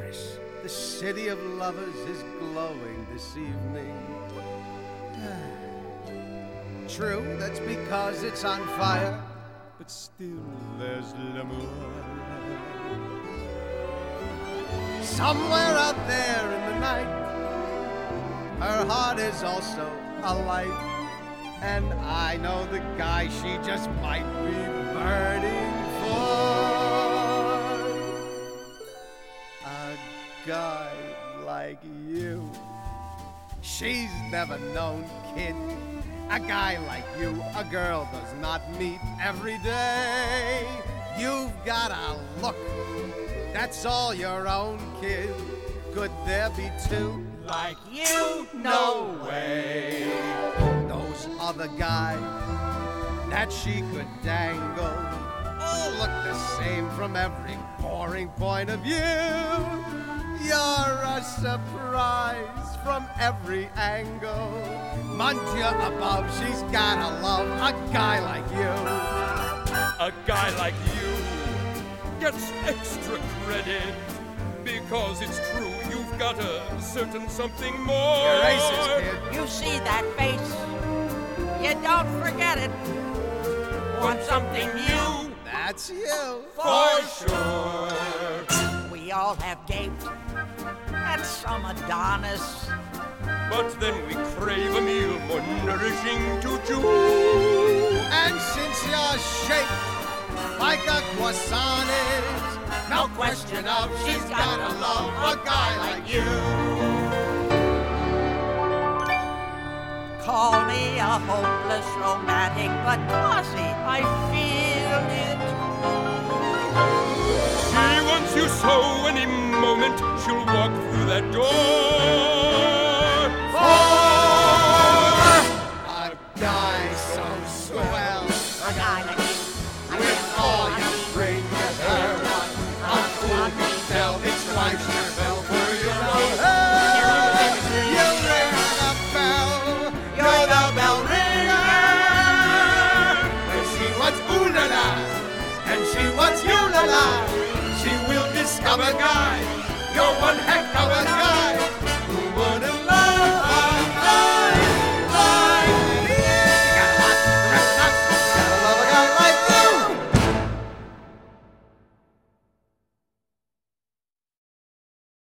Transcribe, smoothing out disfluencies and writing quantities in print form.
Paris, the city of lovers, is glowing this evening. True, that's because it's on fire, but still there's l'amour. Somewhere out there in the night, her heart is also alight, and I know the guy she just might be burning for. A guy like you. She's never known, kid. A guy like you, a girl does not meet every day. You've got a look that's all your own, kid. Could there be two like you? No way. Those other guys that she could dangle all look the same from every boring point of view. You're a surprise from every angle. Mon Dieu above, she's gotta love a guy like you. A guy like you gets extra credit because it's true you've got a certain something more. You're racist, kid. You see that face? You don't forget it. Want something new? That's you. For sure. We all have gaped at some Adonis, but then we crave a meal more nourishing to chew. And since you're shaped like a croissant is, no question of she's gotta love a guy like you. Call me a hopeless romantic, but Bossy, I feel it. She wants you so any moment she'll walk through that door. For a guy so swell, A guy like you, with all you bring to her, how cool you tell it's life's your bell for your own. You ring the bell, you're the bell ringer. When she wants ooh la la, and she wants you la la, she will discover, guy, you're one heck of a guy.